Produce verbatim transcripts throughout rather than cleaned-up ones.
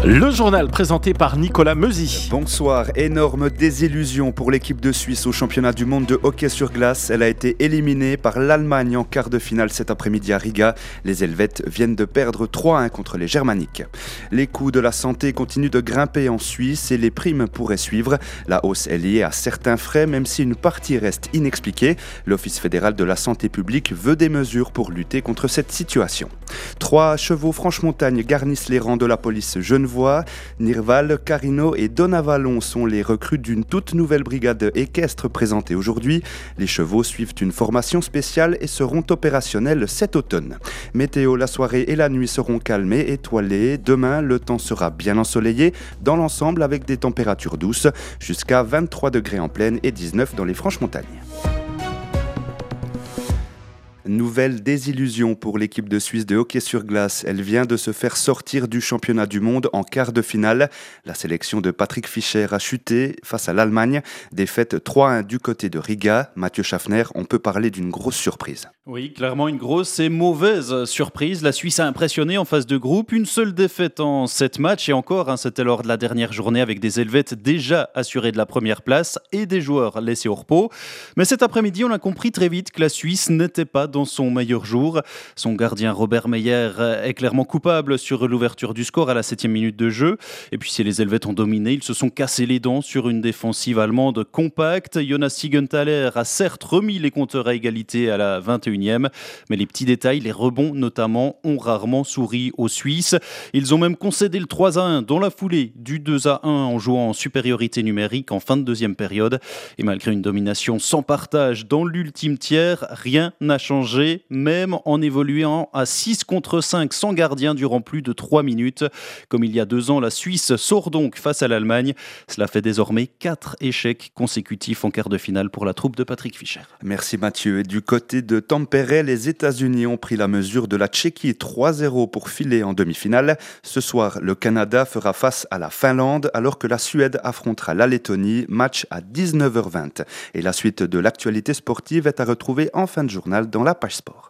Le journal présenté par Nicolas Meuzy. Bonsoir. Énorme désillusion pour l'équipe de Suisse au championnat du monde de hockey sur glace. Elle a été éliminée par l'Allemagne en quart de finale cet après-midi à Riga. Les Helvètes viennent de perdre trois à un contre les Germaniques. Les coûts de la santé continuent de grimper en Suisse et les primes pourraient suivre. La hausse est liée à certains frais, même si une partie reste inexpliquée. L'Office fédéral de la santé publique veut des mesures pour lutter contre cette situation. Trois chevaux franche-montagne garnissent les rangs de la police genevoise. Nirval, Carino et Donavalon sont les recrues d'une toute nouvelle brigade équestre présentée aujourd'hui. Les chevaux suivent une formation spéciale et seront opérationnels cet automne. Météo, la soirée et la nuit seront calmes et étoilées. Demain, le temps sera bien ensoleillé dans l'ensemble avec des températures douces, jusqu'à vingt-trois degrés en plaine et dix-neuf dans les Franches-Montagnes. Nouvelle désillusion pour l'équipe de Suisse de hockey sur glace. Elle vient de se faire sortir du championnat du monde en quart de finale. La sélection de Patrick Fischer a chuté face à l'Allemagne. Défaite trois à un du côté de Riga. Mathieu Schaffner, on peut parler d'une grosse surprise. Oui, clairement une grosse et mauvaise surprise. La Suisse a impressionné en phase de groupe. Une seule défaite en sept matchs. Et encore, hein, c'était lors de la dernière journée avec des Helvètes déjà assurés de la première place et des joueurs laissés au repos. Mais cet après-midi, on a compris très vite que la Suisse n'était pas dans son meilleur jour. Son gardien Robert Meyer est clairement coupable sur l'ouverture du score à la septième minute de jeu. Et puis si les Helvètes ont dominé, ils se sont cassés les dents sur une défensive allemande compacte. Jonas Siegenthaler a certes remis les compteurs à égalité à la vingt et unième, mais les petits détails, les rebonds notamment, ont rarement souri aux Suisses. Ils ont même concédé le trois à un dans la foulée du deux à un en jouant en supériorité numérique en fin de deuxième période. Et malgré une domination sans partage dans l'ultime tiers, rien n'a changé. Même en évoluant à six contre cinq sans gardien durant plus de trois minutes. Comme il y a deux ans, la Suisse sort donc face à l'Allemagne. Cela fait désormais quatre échecs consécutifs en quart de finale pour la troupe de Patrick Fischer. Merci Mathieu. Et du côté de Tampere, les États-Unis ont pris la mesure de la Tchéquie trois zéro pour filer en demi-finale. Ce soir, le Canada fera face à la Finlande alors que la Suède affrontera la Lettonie. Match à dix-neuf heures vingt. Et la suite de l'actualité sportive est à retrouver en fin de journal dans la page sport.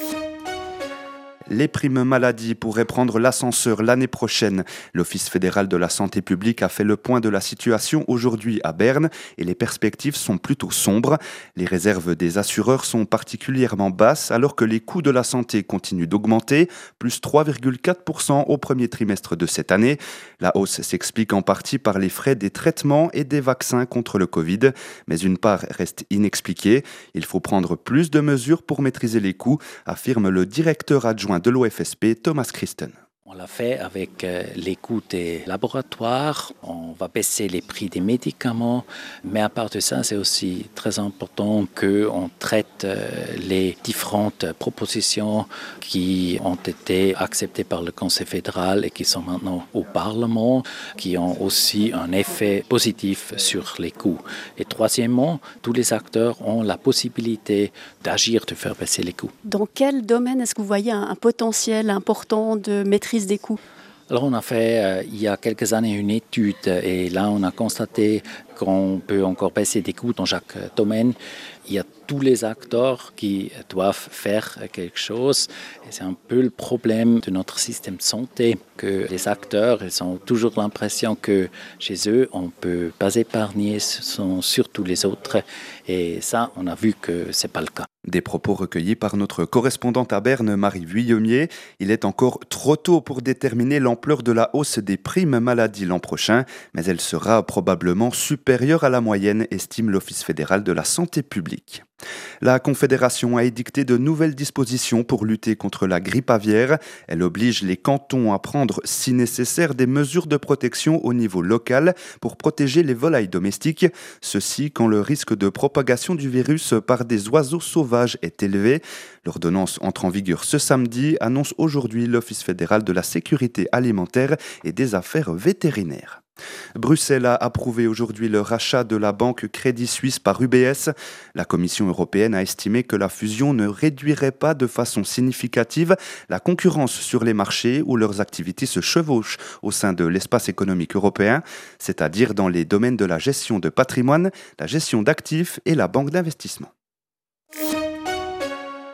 Les primes maladie pourraient prendre l'ascenseur l'année prochaine. L'Office fédéral de la santé publique a fait le point de la situation aujourd'hui à Berne et les perspectives sont plutôt sombres. Les réserves des assureurs sont particulièrement basses alors que les coûts de la santé continuent d'augmenter, plus trois virgule quatre pour cent au premier trimestre de cette année. La hausse s'explique en partie par les frais des traitements et des vaccins contre le Covid, mais une part reste inexpliquée. Il faut prendre plus de mesures pour maîtriser les coûts, affirme le directeur adjoint de l'O F S P, Thomas Christen. On l'a fait avec les coûts des laboratoires, on va baisser les prix des médicaments, mais à part de ça, c'est aussi très important qu'on traite les différentes propositions qui ont été acceptées par le Conseil fédéral et qui sont maintenant au Parlement, qui ont aussi un effet positif sur les coûts. Et troisièmement, tous les acteurs ont la possibilité d'agir, de faire baisser les coûts. Dans quel domaine est-ce que vous voyez un potentiel important de maîtrise des coûts? Alors on a fait euh, il y a quelques années une étude et là on a constaté qu'on peut encore baisser des coûts dans chaque domaine. Il y a tous les acteurs qui doivent faire quelque chose. Et c'est un peu le problème de notre système de santé, que les acteurs ils ont toujours l'impression que chez eux, on ne peut pas épargner sur tous les autres. Et ça, on a vu que ce n'est pas le cas. Des propos recueillis par notre correspondante à Berne, Marie Vuillemier. Il est encore trop tôt pour déterminer l'ampleur de la hausse des primes maladie l'an prochain, mais elle sera probablement supérieure à la moyenne, estime l'Office fédéral de la santé publique. La Confédération a édicté de nouvelles dispositions pour lutter contre la grippe aviaire. Elle oblige les cantons à prendre, si nécessaire, des mesures de protection au niveau local pour protéger les volailles domestiques. Ceci quand le risque de propagation du virus par des oiseaux sauvages est élevé. L'ordonnance entre en vigueur ce samedi, annonce aujourd'hui l'Office fédéral de la sécurité alimentaire et des affaires vétérinaires. Bruxelles a approuvé aujourd'hui le rachat de la banque Crédit Suisse par U B S. La Commission européenne a estimé que la fusion ne réduirait pas de façon significative la concurrence sur les marchés où leurs activités se chevauchent au sein de l'espace économique européen, c'est-à-dire dans les domaines de la gestion de patrimoine, la gestion d'actifs et la banque d'investissement.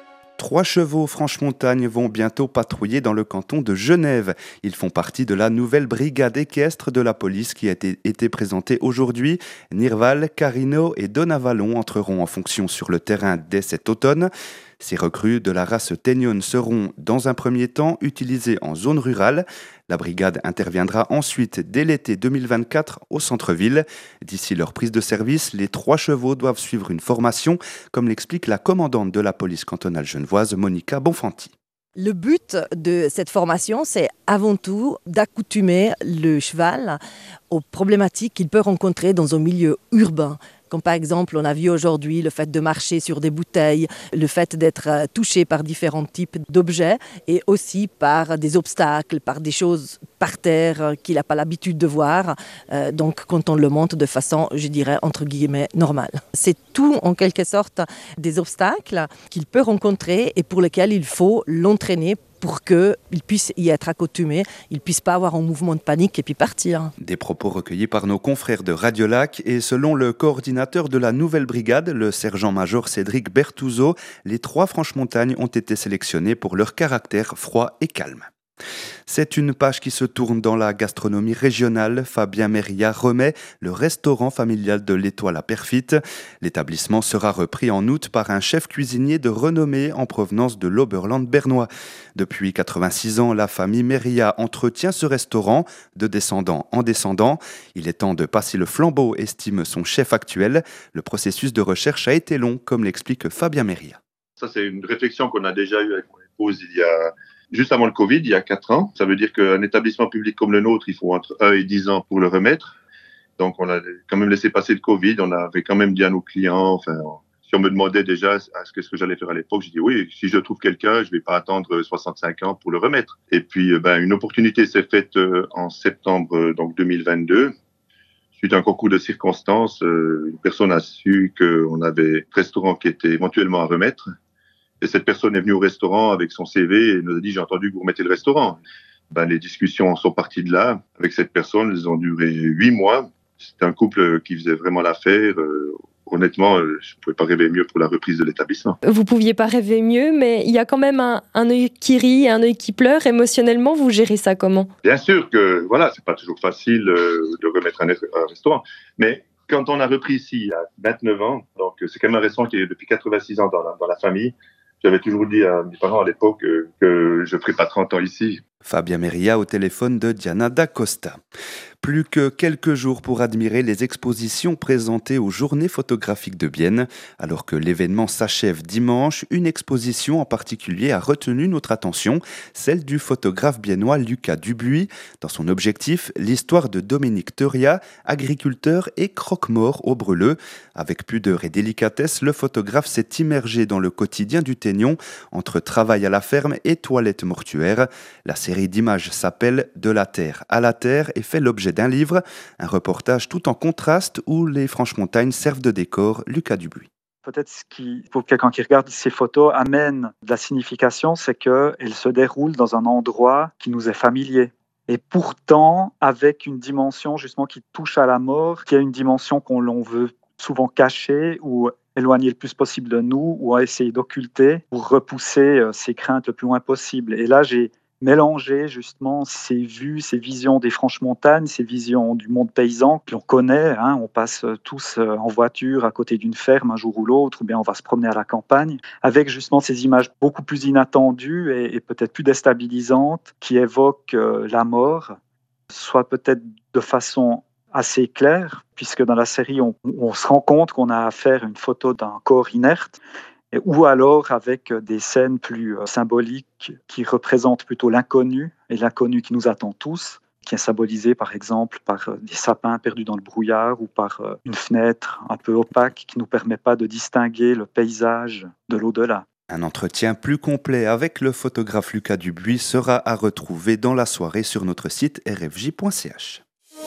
Trois chevaux Franche-Montagne vont bientôt patrouiller dans le canton de Genève. Ils font partie de la nouvelle brigade équestre de la police qui a été, été présentée aujourd'hui. Nirval, Carino et Donavalon entreront en fonction sur le terrain dès cet automne. Ces recrues de la race Ténion seront, dans un premier temps, utilisées en zone rurale. La brigade interviendra ensuite dès l'été deux mille vingt-quatre au centre-ville. D'ici leur prise de service, les trois chevaux doivent suivre une formation, comme l'explique la commandante de la police cantonale genevoise, Monica Bonfanti. Le but de cette formation, c'est avant tout d'accoutumer le cheval aux problématiques qu'il peut rencontrer dans un milieu urbain. Comme par exemple, on a vu aujourd'hui le fait de marcher sur des bouteilles, le fait d'être touché par différents types d'objets et aussi par des obstacles, par des choses par terre qu'il n'a pas l'habitude de voir. Euh, donc quand on le monte de façon, je dirais, entre guillemets, normale. C'est tout en quelque sorte des obstacles qu'il peut rencontrer et pour lesquels il faut l'entraîner pour qu'il puisse y être accoutumé, il ne puisse pas avoir un mouvement de panique et puis partir. Des propos recueillis par nos confrères de Radio Lac et selon le coordinateur de la nouvelle brigade, le sergent-major Cédric Bertouzeau, les trois Franche-Montagne ont été sélectionnés pour leur caractère froid et calme. C'est une page qui se tourne dans la gastronomie régionale. Fabien Meria remet le restaurant familial de l'Étoile à Perfit. L'établissement sera repris en août par un chef cuisinier de renommée en provenance de l'Oberland bernois. Depuis quatre-vingt-six ans, la famille Meria entretient ce restaurant de descendant en descendant. Il est temps de passer le flambeau, estime son chef actuel. Le processus de recherche a été long, comme l'explique Fabien Meria. Ça, c'est une réflexion qu'on a déjà eue avec mon épouse il y a... Juste avant le Covid, il y a quatre ans, ça veut dire qu'un établissement public comme le nôtre, il faut entre un et dix ans pour le remettre. Donc, on a quand même laissé passer le Covid. On avait quand même dit à nos clients, enfin, si on me demandait déjà à ce que, ce que j'allais faire à l'époque, je dis oui, si je trouve quelqu'un, je vais pas attendre soixante-cinq ans pour le remettre. Et puis, ben, une opportunité s'est faite en septembre donc deux mille vingt-deux. Suite à un concours de circonstances, une personne a su qu'on avait un restaurant qui était éventuellement à remettre. Et cette personne est venue au restaurant avec son C V et nous a dit « J'ai entendu que vous remettez le restaurant ». Ben, les discussions sont parties de là. Avec cette personne, elles ont duré huit mois. C'était un couple qui faisait vraiment l'affaire. Euh, honnêtement, je ne pouvais pas rêver mieux pour la reprise de l'établissement. Vous ne pouviez pas rêver mieux, mais il y a quand même un, un œil qui rit et un œil qui pleure. Émotionnellement, vous gérez ça comment ? Bien sûr que voilà, c'est pas toujours facile euh, de remettre un, un restaurant. Mais quand on a repris ici il y a vingt-neuf ans, donc c'est quand même un restaurant qui est depuis quatre-vingt-six ans dans la, dans la famille. J'avais toujours dit à mes parents à l'époque que, que je ne ferais pas trente ans ici. Fabien Meria au téléphone de Diana D'Acosta. Plus que quelques jours pour admirer les expositions présentées aux Journées photographiques de Bienne. Alors que l'événement s'achève dimanche, une exposition en particulier a retenu notre attention, celle du photographe biennois Lucas Dubuis. Dans son objectif, l'histoire de Dominique Teuria, agriculteur et croque-mort au Breleux. Avec pudeur et délicatesse, le photographe s'est immergé dans le quotidien du Ténion, entre travail à la ferme et toilettes mortuaires. La série d'images s'appelle « De la terre à la terre » et fait l'objet d'un livre, un reportage tout en contraste où les Franche-Montagne servent de décor. Lucas Dubuis. Peut-être ce qui, pour quelqu'un qui regarde ces photos, amène de la signification, c'est qu'elles se déroulent dans un endroit qui nous est familier. Et pourtant, avec une dimension justement qui touche à la mort, qui a une dimension qu'on l'on veut souvent cacher ou éloigner le plus possible de nous ou essayer d'occulter pour repousser ces craintes le plus loin possible. Et là, j'ai mélanger justement ces vues, ces visions des Franches-Montagnes, ces visions du monde paysan que l'on connaît. Hein, on passe tous en voiture à côté d'une ferme un jour ou l'autre, ou bien on va se promener à la campagne, avec justement ces images beaucoup plus inattendues et, et peut-être plus déstabilisantes qui évoquent euh, la mort, soit peut-être de façon assez claire, puisque dans la série, on, on se rend compte qu'on a affaire à une photo d'un corps inerte, ou alors avec des scènes plus symboliques qui représentent plutôt l'inconnu, et l'inconnu qui nous attend tous, qui est symbolisé par exemple par des sapins perdus dans le brouillard ou par une fenêtre un peu opaque qui ne nous permet pas de distinguer le paysage de l'au-delà. Un entretien plus complet avec le photographe Lucas Dubuis sera à retrouver dans la soirée sur notre site r f j point c h.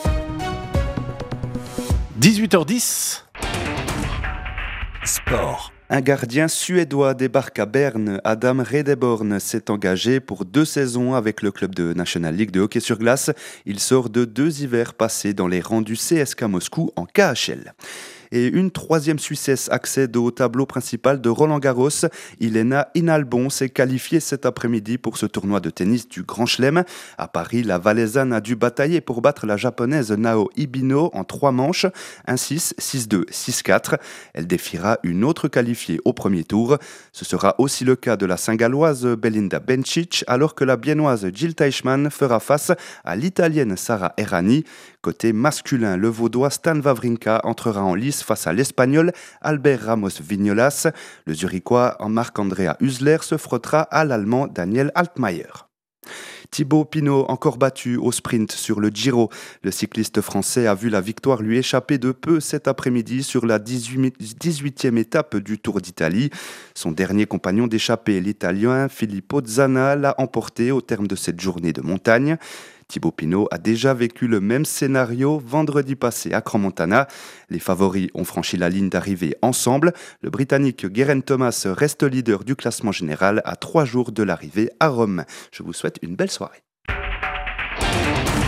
dix-huit heures dix. Sport. Un gardien suédois débarque à Berne. Adam Redeborn s'est engagé pour deux saisons avec le club de National League de hockey sur glace. Il sort de deux hivers passés dans les rangs du C S K Moscou en K H L. Et une troisième Suissesse accède au tableau principal de Roland-Garros. Ilena Inalbon s'est qualifiée cet après-midi pour ce tournoi de tennis du Grand Chelem. À Paris, la Valaisanne a dû batailler pour battre la japonaise Nao Ibino en trois manches, un six, six deux, six quatre. Elle défiera une autre qualifiée au premier tour. Ce sera aussi le cas de la Saint-Galloise Belinda Bencic, alors que la Biennoise Jill Teichmann fera face à l'Italienne Sara Errani. Côté masculin, le Vaudois Stan Wawrinka entrera en lice face à l'Espagnol Albert Ramos Vignolas. Le Zurichois Marc-Andrea Hüsler se frottera à l'Allemand Daniel Altmaier. Thibaut Pinot, encore battu au sprint sur le Giro. Le cycliste français a vu la victoire lui échapper de peu cet après-midi sur la dix-huitième étape du Tour d'Italie. Son dernier compagnon d'échappée, l'Italien Filippo Zanna, l'a emporté au terme de cette journée de montagne. Thibaut Pinot a déjà vécu le même scénario vendredi passé à Crans-Montana. Les favoris ont franchi la ligne d'arrivée ensemble. Le Britannique Geraint Thomas reste leader du classement général à trois jours de l'arrivée à Rome. Je vous souhaite une belle soirée.